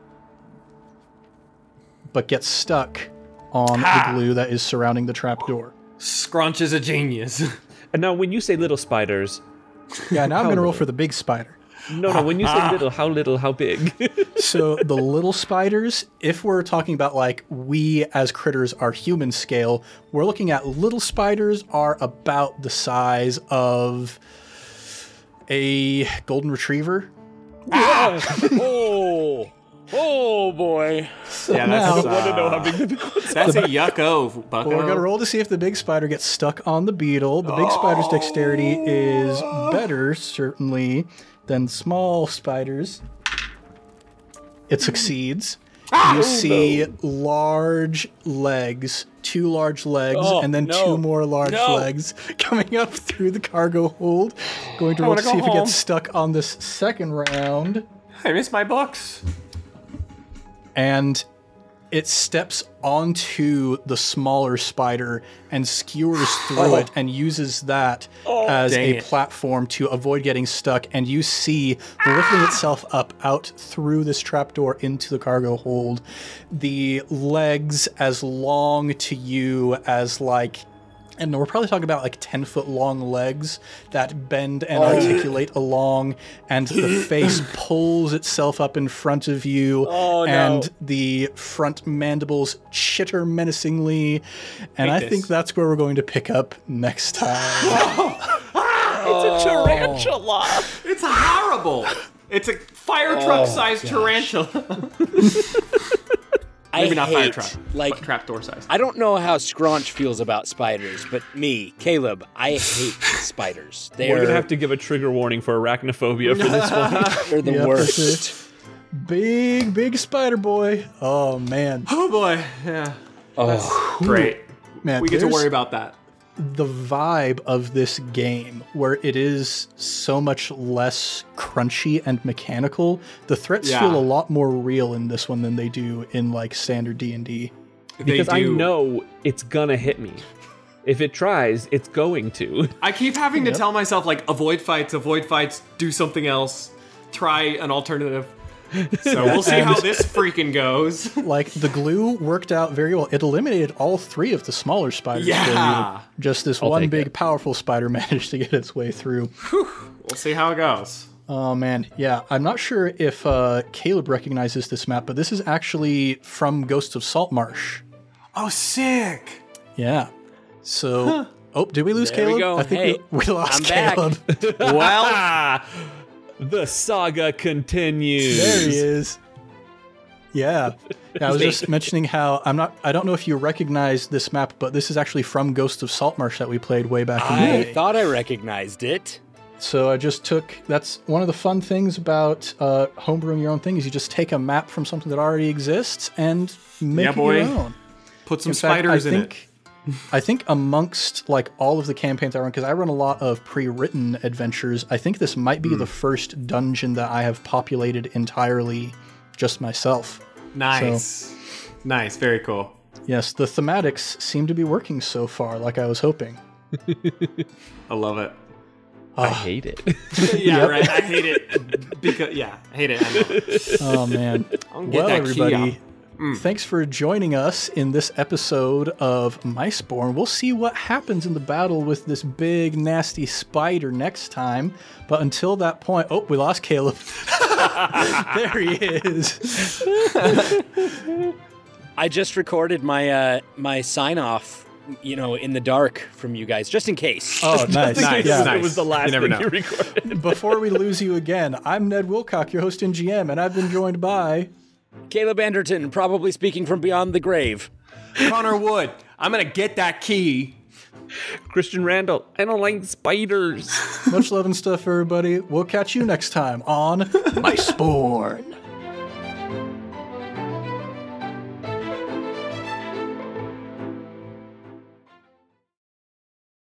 but gets stuck on the glue that is surrounding the trapdoor. Scrunch is a genius. And now, when you say little spiders, Yeah, now I'm How going to roll little? for the big spider. no, no, when you say little, how little, how big? So the little spiders, if we're talking about like we as critters are human scale, we're looking at little spiders are about the size of a golden retriever. Oh, oh boy. Yeah, now- that's, I I don't know uh, how big the big ones that's a yucko, Bucko. Well, we're going to roll to see if the big spider gets stuck on the beetle. The big spider's dexterity is better, certainly, than small spiders. It succeeds. You see large legs, two large legs, Oh, and then no. two more large No. legs coming up through the cargo hold. Going to I roll to wanna see go if it home. gets stuck on this second round. I miss my books. And it steps onto the smaller spider and skewers through it and uses that as Dang a it. platform to avoid getting stuck. And you see lifting itself up out through this trapdoor into the cargo hold, the legs as long to you as like, and we're probably talking about like ten foot long legs that bend and articulate along, and the face pulls itself up in front of you, Oh, no. and the front mandibles chitter menacingly. And I this. think that's where we're going to pick up next time. It's a tarantula. It's horrible. It's a fire truck sized tarantula. I Maybe not hate, fire truck, like, but trapdoor size. I don't know how Scraunch feels about spiders, but me, Caleb, I hate spiders. They're, We're going to have to give a trigger warning for arachnophobia for this one. they're the Yep, worst. that's Big, big spider boy. Oh, man. Oh boy, yeah. Oh, Great. Man, We get to there's- worry about that. the vibe of this game, where it is so much less crunchy and mechanical, the threats Yeah. feel a lot more real in this one than they do in like standard D and D. Because They I do. know it's going to hit me. If it tries, it's going to. I keep having to tell myself like avoid fights, avoid fights, do something else, try an alternative. So we'll see how this freaking goes. Like the glue worked out very well. It eliminated all three of the smaller spiders. Yeah. For you. Just this I'll one take big it. powerful spider managed to get its way through. We'll see how it goes. Oh man, yeah. I'm not sure if uh, Caleb recognizes this map, but this is actually from Ghosts of Saltmarsh. Oh, sick. Yeah. So Oh, did we lose There Caleb? we go. I think Hey, we, we lost I'm back. Caleb. Well, The saga continues. There he is. Yeah. Yeah, I was just mentioning how I'm not I don't know if you recognize this map, but this is actually from Ghost of Saltmarsh that we played way back in the I day. thought I recognized it. So I just took that's one of the fun things about uh, homebrewing your own thing is you just take a map from something that already exists and make Yeah, it boy. your own. put some In fact, spiders I in think, I think amongst like all of the campaigns I run, because I run a lot of pre-written adventures, I think this might be Hmm. the first dungeon that I have populated entirely just myself. it. Nice. Nice. Very cool. Yes, the thematics seem to be working so far, like I was hoping. I love it. I hate it. Yeah, right. I hate it. Because, yeah, I hate it. I know. Oh man. I'll get Well, that key everybody, out. thanks for joining us in this episode of Miceborn. We'll see what happens in the battle with this big, nasty spider next time. But until that point, oh, we lost Caleb. There he is. I just recorded my uh, my sign off, you know, in the dark from you guys, just in case. Oh, nice. Nice, Yeah. nice. It was the last You never thing know. you recorded. Before we lose you again, I'm Ned Wilcock, your host and G M, and I've been joined by... Caleb Anderton, probably speaking from beyond the grave. Connor Wood, I'm going to get that key. Christian Randall, I don't like spiders. Much love and stuff, everybody. We'll catch you next time on Miceborn.